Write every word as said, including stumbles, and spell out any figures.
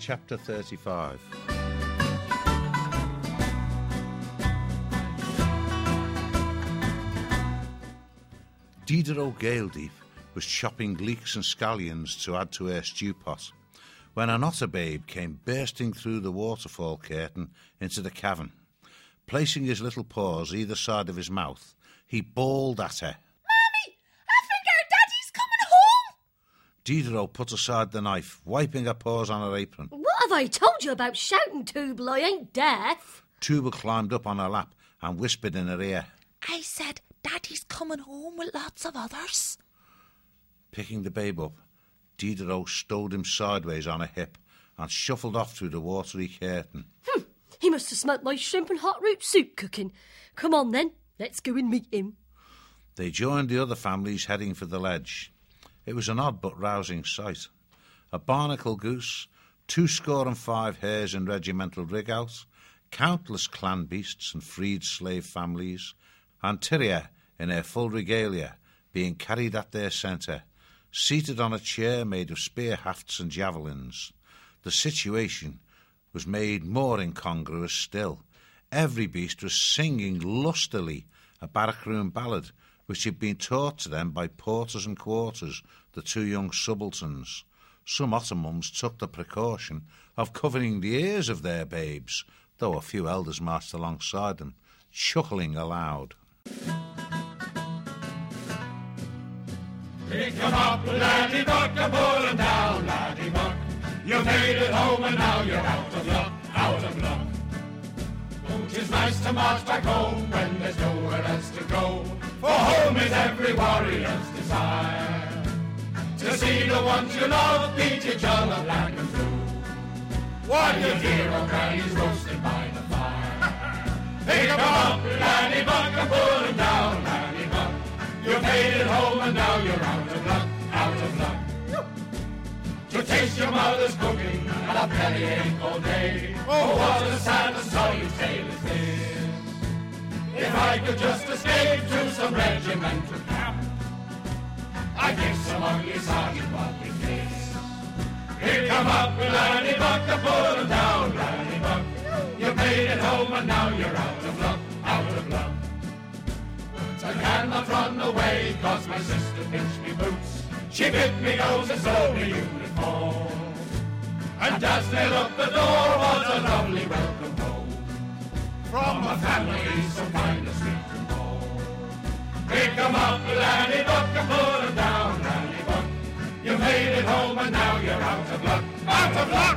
Chapter thirty-five. Diderot Galedeep was chopping leeks and scallions to add to her stew pot when an otter babe came bursting through the waterfall curtain into the cavern. Placing his little paws either side of his mouth, he bawled at her. Mammy, I think our daddy's coming home. Diderot put aside the knife, wiping her paws on her apron. What have I told you about shouting, Tubal? I ain't deaf. Tubal climbed up on her lap and whispered in her ear. I said daddy's coming home with lots of others. Picking the babe up, Diderot stowed him sideways on her hip and shuffled off through the watery curtain. Hmm, he must have smelt my shrimp and hot root soup cooking. Come on then, let's go and meet him. They joined the other families heading for the ledge. It was an odd but rousing sight. A barnacle goose, two score and five hares in regimental rig-out, countless clan beasts and freed slave families, and Tyria in her full regalia being carried at their centre, seated on a chair made of spear hafts and javelins. The situation was made more incongruous still. Every beast was singing lustily a barrack-room ballad which had been taught to them by porters and quarters, the two young subalterns. Some Ottomans took the precaution of covering the ears of their babes, though a few elders marched alongside them, chuckling aloud. Pick 'em up, laddie buck, and pull 'em down, laddie buck. You made it home and now you're out of luck, out of luck. Oh, 'tis nice to march back home when there's nowhere else to go, for home is every warrior's desire. To see the ones you love beat each other black and blue, while your dear old granny's roasted by the fire. Pick 'em up, laddie buck, and pull 'em down, laddie buck. You made it home and now you're out of luck, out of luck. To taste your mother's cooking and a bellyache all day. Oh, what a sad and sorry tale is this. If I could just escape to some regimental camp, I'd give some ugly sergeant what we kiss. Here come up, laddie buck, and pull 'em down, laddie buck. You made it home and now you're out of luck, out of luck. I cannot run away, cause my sister pinched me boots. She bit me nose and stole me uniform. And as they looked, the door was a lovely welcome home from a family so fine and sweet and warm. Pick 'em up, laddie buck, and pull 'em down, laddie buck. You made it home and now you're out of luck, out of luck.